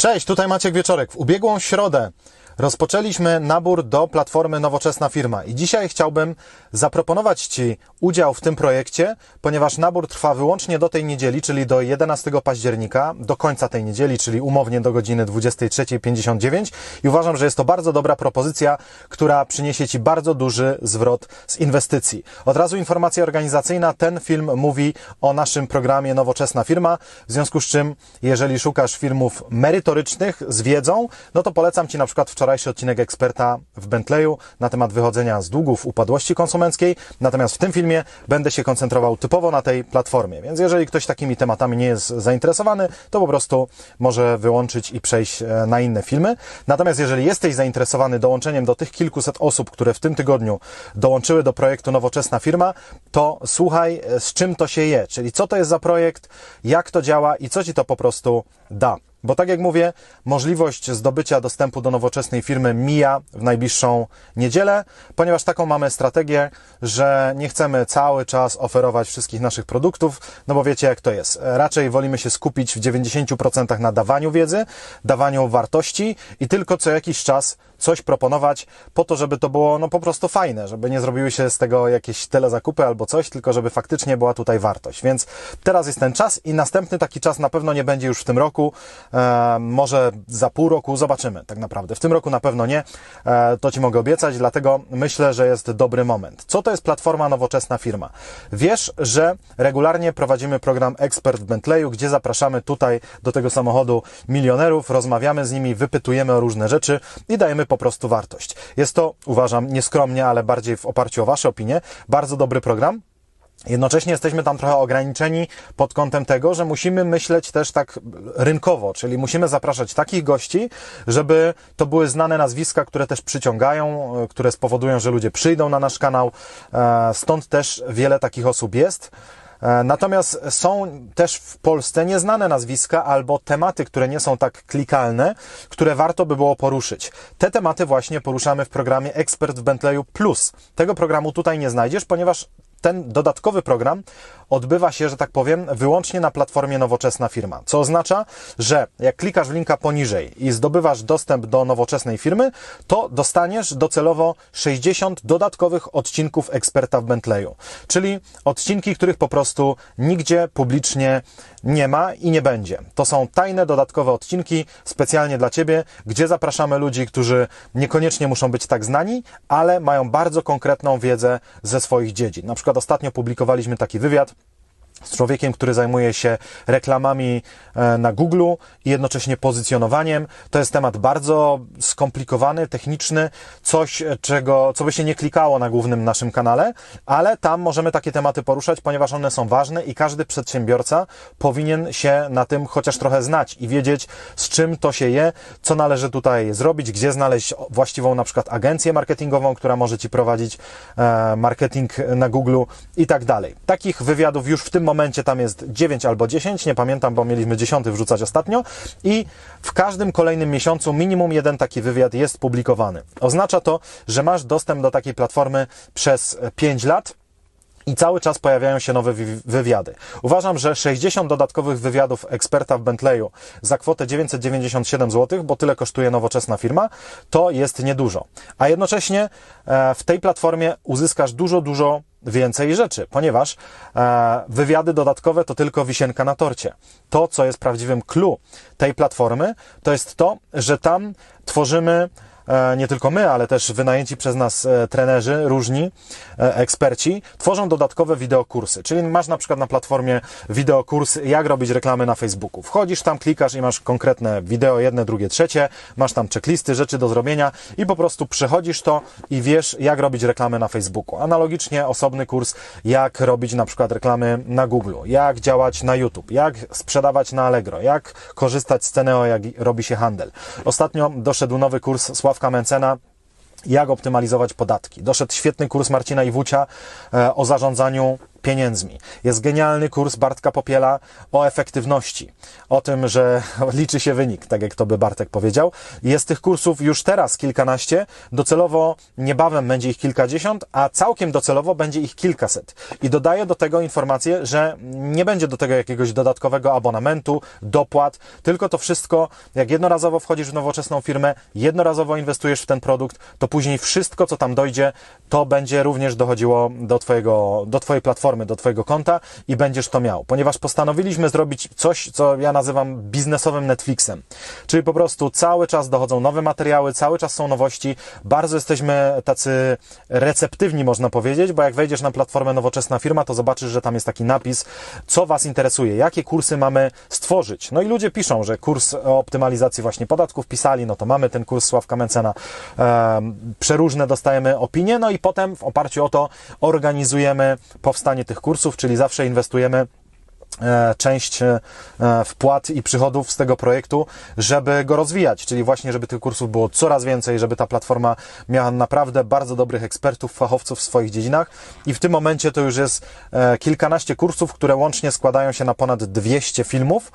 Cześć, tutaj Maciek Wieczorek. W ubiegłą środę rozpoczęliśmy nabór do platformy Nowoczesna Firma i dzisiaj chciałbym zaproponować Ci udział w tym projekcie, ponieważ nabór trwa wyłącznie do tej niedzieli, czyli do 11 października, do końca tej niedzieli, czyli umownie do godziny 23:59 i uważam, że jest to bardzo dobra propozycja, która przyniesie Ci bardzo duży zwrot z inwestycji. Od razu informacja organizacyjna, ten film mówi o naszym programie Nowoczesna Firma, w związku z czym jeżeli szukasz filmów merytorycznych z wiedzą, no to polecam Ci na przykład wczorajszy odcinek Eksperta w Bentleyu na temat wychodzenia z długów, upadłości konsumenckiej. Natomiast w tym filmie będę się koncentrował typowo na tej platformie. Więc jeżeli ktoś takimi tematami nie jest zainteresowany, to po prostu może wyłączyć i przejść na inne filmy. Natomiast jeżeli jesteś zainteresowany dołączeniem do tych kilkuset osób, które w tym tygodniu dołączyły do projektu Nowoczesna Firma, to słuchaj, z czym to się je, czyli co to jest za projekt, jak to działa i co Ci to po prostu da. Bo tak jak mówię, możliwość zdobycia dostępu do nowoczesnej firmy mija w najbliższą niedzielę, ponieważ taką mamy strategię, że nie chcemy cały czas oferować wszystkich naszych produktów, no bo wiecie jak to jest. Raczej wolimy się skupić w 90% na dawaniu wiedzy, dawaniu wartości i tylko co jakiś czas coś proponować po to, żeby to było no po prostu fajne, żeby nie zrobiły się z tego jakieś telezakupy albo coś, tylko żeby faktycznie była tutaj wartość. Więc teraz jest ten czas i następny taki czas na pewno nie będzie już w tym roku, może za pół roku, zobaczymy tak naprawdę. W tym roku na pewno nie, to Ci mogę obiecać, dlatego myślę, że jest dobry moment. Co to jest platforma Nowoczesna Firma? Wiesz, że regularnie prowadzimy program Ekspert w Bentleyu, gdzie zapraszamy tutaj do tego samochodu milionerów, rozmawiamy z nimi, wypytujemy o różne rzeczy i dajemy po prostu wartość. Jest to, uważam, nieskromnie, ale bardziej w oparciu o Wasze opinie, bardzo dobry program. Jednocześnie jesteśmy tam trochę ograniczeni pod kątem tego, że musimy myśleć też tak rynkowo, czyli musimy zapraszać takich gości, żeby to były znane nazwiska, które też przyciągają, które spowodują, że ludzie przyjdą na nasz kanał. Stąd też wiele takich osób jest. Natomiast są też w Polsce nieznane nazwiska albo tematy, które nie są tak klikalne, które warto by było poruszyć. Te tematy właśnie poruszamy w programie Ekspert w Bentleyu Plus. Tego programu tutaj nie znajdziesz, ponieważ ten dodatkowy program odbywa się, że tak powiem, wyłącznie na platformie Nowoczesna Firma. Co oznacza, że jak klikasz w linka poniżej i zdobywasz dostęp do nowoczesnej firmy, to dostaniesz docelowo 60 dodatkowych odcinków Eksperta w Bentleyu. Czyli odcinki, których po prostu nigdzie publicznie nie ma i nie będzie. To są tajne, dodatkowe odcinki specjalnie dla Ciebie, gdzie zapraszamy ludzi, którzy niekoniecznie muszą być tak znani, ale mają bardzo konkretną wiedzę ze swoich dziedzin. Na przykład ostatnio publikowaliśmy taki wywiad z człowiekiem, który zajmuje się reklamami na Google i jednocześnie pozycjonowaniem. To jest temat bardzo skomplikowany, techniczny, coś, co by się nie klikało na głównym naszym kanale, ale tam możemy takie tematy poruszać, ponieważ one są ważne i każdy przedsiębiorca powinien się na tym chociaż trochę znać i wiedzieć, z czym to się je, co należy tutaj zrobić, gdzie znaleźć właściwą na przykład agencję marketingową, która może Ci prowadzić marketing na Google i tak dalej. Takich wywiadów już w tym momencie tam jest 9 albo 10, nie pamiętam, bo mieliśmy 10 wrzucać ostatnio i w każdym kolejnym miesiącu minimum jeden taki wywiad jest publikowany. Oznacza to, że masz dostęp do takiej platformy przez 5 lat i cały czas pojawiają się nowe wywiady. Uważam, że 60 dodatkowych wywiadów Eksperta w Bentleyu za kwotę 997 zł, bo tyle kosztuje nowoczesna firma, to jest niedużo. A jednocześnie w tej platformie uzyskasz dużo więcej rzeczy, ponieważ wywiady dodatkowe to tylko wisienka na torcie. To, co jest prawdziwym clue tej platformy, to jest to, że tam tworzymy nie tylko my, ale też wynajęci przez nas trenerzy, różni eksperci, tworzą dodatkowe wideokursy. Czyli masz na przykład na platformie wideokurs, jak robić reklamy na Facebooku. Wchodzisz tam, klikasz i masz konkretne wideo, jedne, drugie, trzecie, masz tam checklisty, rzeczy do zrobienia i po prostu przechodzisz to i wiesz, jak robić reklamy na Facebooku. Analogicznie osobny kurs, jak robić na przykład reklamy na Google, jak działać na YouTube, jak sprzedawać na Allegro, jak korzystać z Ceneo, jak robi się handel. Ostatnio doszedł nowy kurs Sławka Mencena, jak optymalizować podatki. Doszedł świetny kurs Marcina Iwucia o zarządzaniu pieniędzmi. Jest genialny kurs Bartka Popiela o efektywności. O tym, że liczy się wynik, tak jak to by Bartek powiedział. Jest tych kursów już teraz kilkanaście. Docelowo niebawem będzie ich kilkadziesiąt, a całkiem docelowo będzie ich kilkaset. I dodaję do tego informację, że nie będzie do tego jakiegoś dodatkowego abonamentu, dopłat, tylko to wszystko, jak jednorazowo wchodzisz w nowoczesną firmę, jednorazowo inwestujesz w ten produkt, to później wszystko, co tam dojdzie, to będzie również dochodziło do Twojej platformy, do Twojego konta i będziesz to miał. Ponieważ postanowiliśmy zrobić coś, co ja nazywam biznesowym Netflixem. Czyli po prostu cały czas dochodzą nowe materiały, cały czas są nowości. Bardzo jesteśmy tacy receptywni, można powiedzieć, bo jak wejdziesz na platformę Nowoczesna Firma, to zobaczysz, że tam jest taki napis, co Was interesuje, jakie kursy mamy stworzyć. No i ludzie piszą, że kurs o optymalizacji właśnie podatków pisali, no to mamy ten kurs Sławka Mencena. Przeróżne dostajemy opinie, no i potem w oparciu o to organizujemy powstanie tych kursów, czyli zawsze inwestujemy część wpłat i przychodów z tego projektu, żeby go rozwijać, czyli właśnie, żeby tych kursów było coraz więcej, żeby ta platforma miała naprawdę bardzo dobrych ekspertów, fachowców w swoich dziedzinach i w tym momencie to już jest kilkanaście kursów, które łącznie składają się na ponad 200 filmów,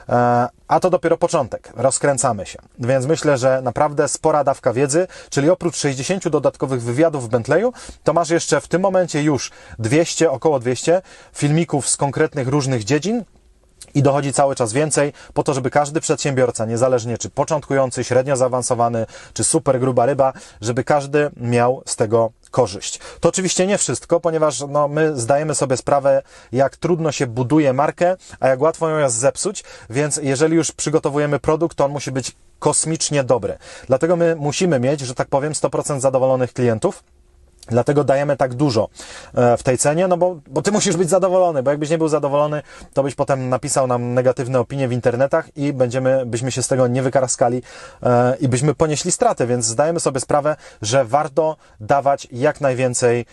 a to dopiero początek. Rozkręcamy się. Więc myślę, że naprawdę spora dawka wiedzy, czyli oprócz 60 dodatkowych wywiadów w Bentleyu, to masz jeszcze w tym momencie już 200, około 200 filmików z konkretnych różnych dziedzin, i dochodzi cały czas więcej, po to, żeby każdy przedsiębiorca, niezależnie czy początkujący, średnio zaawansowany, czy super gruba ryba, żeby każdy miał z tego korzyść. To oczywiście nie wszystko, ponieważ my zdajemy sobie sprawę, jak trudno się buduje markę, a jak łatwo ją jest zepsuć, więc jeżeli już przygotowujemy produkt, to on musi być kosmicznie dobry. Dlatego my musimy mieć, że tak powiem, 100% zadowolonych klientów. Dlatego dajemy tak dużo w tej cenie, bo ty musisz być zadowolony, bo jakbyś nie był zadowolony, to byś potem napisał nam negatywne opinie w internetach i byśmy się z tego nie wykaraskali i byśmy ponieśli straty, więc zdajemy sobie sprawę, że warto dawać jak najwięcej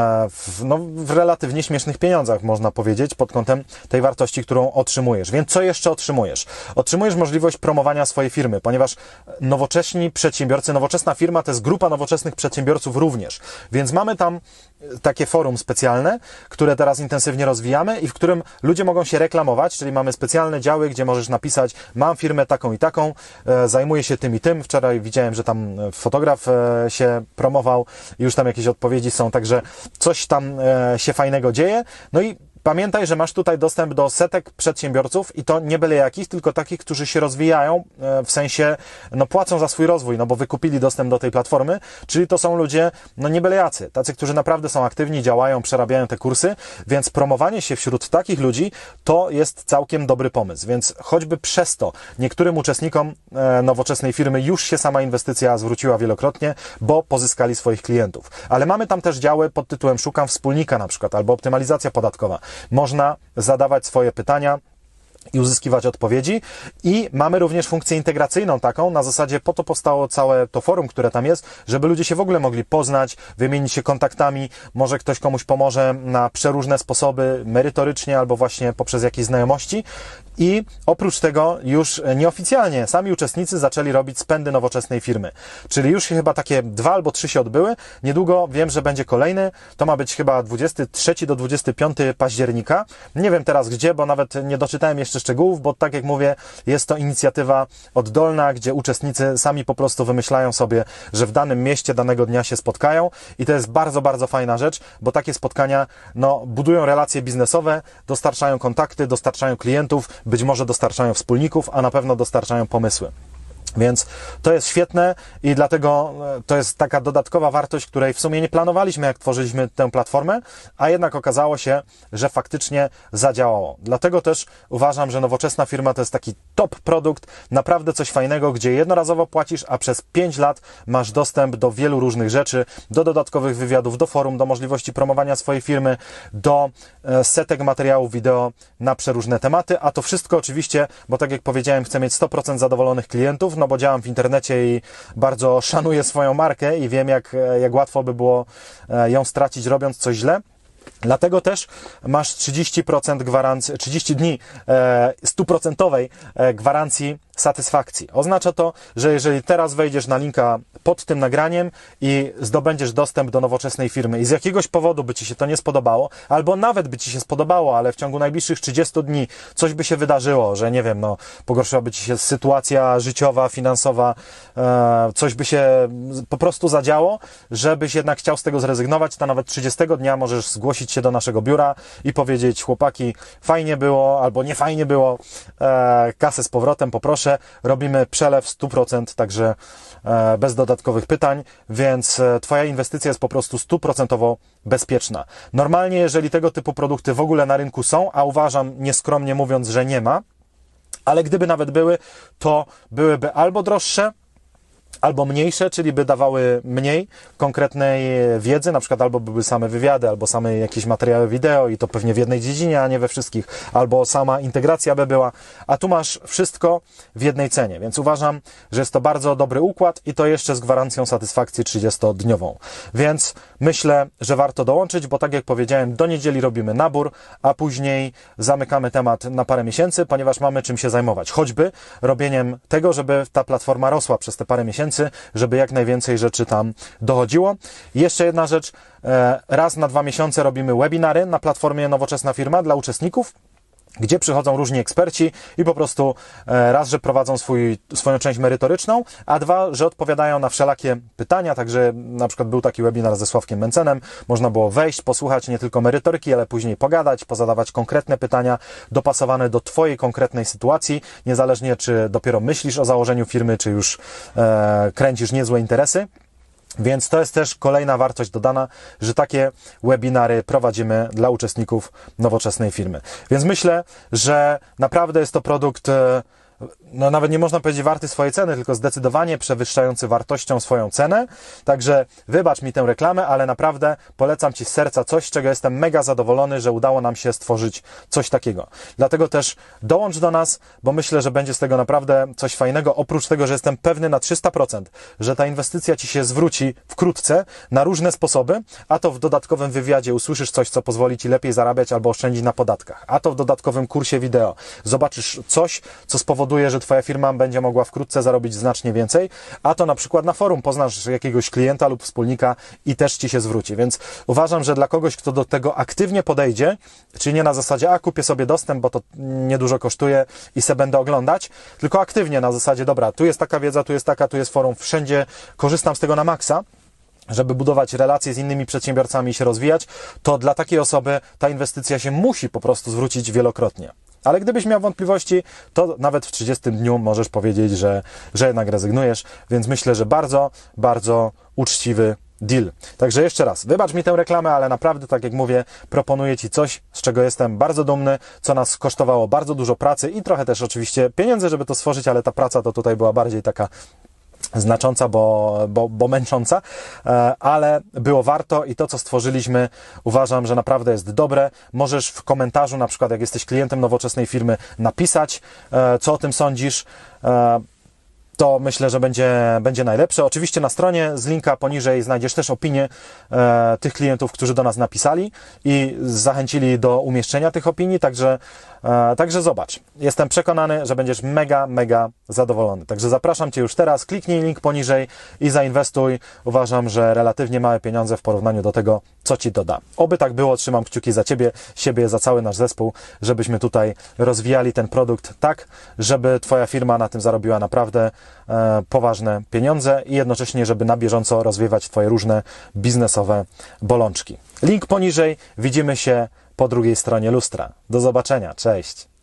w relatywnie śmiesznych pieniądzach, można powiedzieć, pod kątem tej wartości, którą otrzymujesz. Więc co jeszcze otrzymujesz? Otrzymujesz możliwość promowania swojej firmy, ponieważ nowocześni przedsiębiorcy, nowoczesna firma to jest grupa nowoczesnych przedsiębiorców również, więc mamy tam takie forum specjalne, które teraz intensywnie rozwijamy i w którym ludzie mogą się reklamować, czyli mamy specjalne działy, gdzie możesz napisać, mam firmę taką i taką, zajmuję się tym i tym. Wczoraj widziałem, że tam fotograf się promował i już tam jakieś odpowiedzi są, także coś tam się fajnego dzieje. No i pamiętaj, że masz tutaj dostęp do setek przedsiębiorców i to nie byle jakich, tylko takich, którzy się rozwijają, w sensie, płacą za swój rozwój, bo wykupili dostęp do tej platformy, czyli to są ludzie, nie byle jacy, tacy, którzy naprawdę są aktywni, działają, przerabiają te kursy, więc promowanie się wśród takich ludzi to jest całkiem dobry pomysł, więc choćby przez to niektórym uczestnikom nowoczesnej firmy już się sama inwestycja zwróciła wielokrotnie, bo pozyskali swoich klientów. Ale mamy tam też działy pod tytułem Szukam wspólnika na przykład, albo optymalizacja podatkowa. Można zadawać swoje pytania i uzyskiwać odpowiedzi i mamy również funkcję integracyjną taką, na zasadzie po to powstało całe to forum, które tam jest, żeby ludzie się w ogóle mogli poznać, wymienić się kontaktami, może ktoś komuś pomoże na przeróżne sposoby, merytorycznie albo właśnie poprzez jakieś znajomości i oprócz tego już nieoficjalnie sami uczestnicy zaczęli robić spędy nowoczesnej firmy, czyli już chyba takie 2 albo 3 się odbyły, niedługo wiem, że będzie kolejny, to ma być chyba 23 do 25 października, nie wiem teraz gdzie, bo nawet nie doczytałem jeszcze szczegółów, bo tak jak mówię, jest to inicjatywa oddolna, gdzie uczestnicy sami po prostu wymyślają sobie, że w danym mieście danego dnia się spotkają i to jest bardzo, bardzo fajna rzecz, bo takie spotkania budują relacje biznesowe, dostarczają kontakty, dostarczają klientów, być może dostarczają wspólników, a na pewno dostarczają pomysły. Więc to jest świetne i dlatego to jest taka dodatkowa wartość, której w sumie nie planowaliśmy, jak tworzyliśmy tę platformę, a jednak okazało się, że faktycznie zadziałało. Dlatego też uważam, że nowoczesna firma to jest taki top produkt, naprawdę coś fajnego, gdzie jednorazowo płacisz, a przez 5 lat masz dostęp do wielu różnych rzeczy, do dodatkowych wywiadów, do forum, do możliwości promowania swojej firmy, do setek materiałów wideo na przeróżne tematy, a to wszystko oczywiście, bo tak jak powiedziałem, chcę mieć 100% zadowolonych klientów, bo działam w internecie i bardzo szanuję swoją markę i wiem, jak łatwo by było ją stracić, robiąc coś źle. Dlatego też masz 30% gwarancji, 30 dni 100% gwarancji satysfakcji. Oznacza to, że jeżeli teraz wejdziesz na linka pod tym nagraniem i zdobędziesz dostęp do nowoczesnej firmy i z jakiegoś powodu by Ci się to nie spodobało, albo nawet by Ci się spodobało, ale w ciągu najbliższych 30 dni coś by się wydarzyło, że nie wiem, no pogorszyłaby Ci się sytuacja życiowa, finansowa, coś by się po prostu zadziało, żebyś jednak chciał z tego zrezygnować, to nawet 30 dnia możesz zgłosić się do naszego biura i powiedzieć: chłopaki, fajnie było albo nie fajnie było, kasę z powrotem poproszę, robimy przelew 100%, także bez dodatkowych pytań, więc Twoja inwestycja jest po prostu 100% bezpieczna. Normalnie, jeżeli tego typu produkty w ogóle na rynku są, a uważam, nieskromnie mówiąc, że nie ma, ale gdyby nawet były, to byłyby albo droższe, albo mniejsze, czyli by dawały mniej konkretnej wiedzy, na przykład albo były same wywiady, albo same jakieś materiały wideo i to pewnie w jednej dziedzinie, a nie we wszystkich, albo sama integracja by była, a tu masz wszystko w jednej cenie, więc uważam, że jest to bardzo dobry układ i to jeszcze z gwarancją satysfakcji 30-dniową, więc myślę, że warto dołączyć, bo tak jak powiedziałem, do niedzieli robimy nabór, a później zamykamy temat na parę miesięcy, ponieważ mamy czym się zajmować, choćby robieniem tego, żeby ta platforma rosła przez te parę miesięcy, żeby jak najwięcej rzeczy tam dochodziło. I jeszcze jedna rzecz, raz na 2 miesiące robimy webinary na platformie Nowoczesna Firma dla uczestników, gdzie przychodzą różni eksperci i po prostu raz, że prowadzą swoją część merytoryczną, a dwa, że odpowiadają na wszelakie pytania, także na przykład był taki webinar ze Sławkiem Mencenem, można było wejść, posłuchać nie tylko merytoryki, ale później pogadać, pozadawać konkretne pytania dopasowane do Twojej konkretnej sytuacji, niezależnie czy dopiero myślisz o założeniu firmy, czy już kręcisz niezłe interesy. Więc to jest też kolejna wartość dodana, że takie webinary prowadzimy dla uczestników nowoczesnej firmy. Więc myślę, że naprawdę jest to produkt, no nawet nie można powiedzieć warty swojej ceny, tylko zdecydowanie przewyższający wartością swoją cenę. Także wybacz mi tę reklamę, ale naprawdę polecam Ci z serca coś, z czego jestem mega zadowolony, że udało nam się stworzyć coś takiego. Dlatego też dołącz do nas, bo myślę, że będzie z tego naprawdę coś fajnego. Oprócz tego, że jestem pewny na 300%, że ta inwestycja Ci się zwróci wkrótce na różne sposoby, a to w dodatkowym wywiadzie usłyszysz coś, co pozwoli Ci lepiej zarabiać albo oszczędzić na podatkach, a to w dodatkowym kursie wideo zobaczysz coś, co spowoduje, że Twoja firma będzie mogła wkrótce zarobić znacznie więcej, a to na przykład na forum poznasz jakiegoś klienta lub wspólnika i też Ci się zwróci. Więc uważam, że dla kogoś, kto do tego aktywnie podejdzie, czyli nie na zasadzie, kupię sobie dostęp, bo to niedużo kosztuje i se będę oglądać, tylko aktywnie na zasadzie, dobra, tu jest taka wiedza, tu jest taka, tu jest forum, wszędzie korzystam z tego na maksa, żeby budować relacje z innymi przedsiębiorcami i się rozwijać, to dla takiej osoby ta inwestycja się musi po prostu zwrócić wielokrotnie. Ale gdybyś miał wątpliwości, to nawet w 30 dniu możesz powiedzieć, że jednak rezygnujesz, więc myślę, że bardzo, bardzo uczciwy deal. Także jeszcze raz, wybacz mi tę reklamę, ale naprawdę, tak jak mówię, proponuję Ci coś, z czego jestem bardzo dumny, co nas kosztowało bardzo dużo pracy i trochę też oczywiście pieniędzy, żeby to stworzyć, ale ta praca to tutaj była bardziej taka znacząca, bo męcząca, ale było warto i to, co stworzyliśmy, uważam, że naprawdę jest dobre. Możesz w komentarzu, na przykład jak jesteś klientem nowoczesnej firmy, napisać, co o tym sądzisz. To myślę, że będzie najlepsze. Oczywiście na stronie z linka poniżej znajdziesz też opinie tych klientów, którzy do nas napisali i zachęcili do umieszczenia tych opinii, także zobacz. Jestem przekonany, że będziesz mega, mega zadowolony. Także zapraszam Cię już teraz, kliknij link poniżej i zainwestuj. Uważam, że relatywnie małe pieniądze w porównaniu do tego, co Ci doda. Oby tak było, trzymam kciuki za Ciebie, siebie, za cały nasz zespół, żebyśmy tutaj rozwijali ten produkt tak, żeby Twoja firma na tym zarobiła naprawdę poważne pieniądze i jednocześnie, żeby na bieżąco rozwijać Twoje różne biznesowe bolączki. Link poniżej, widzimy się po drugiej stronie lustra. Do zobaczenia, cześć!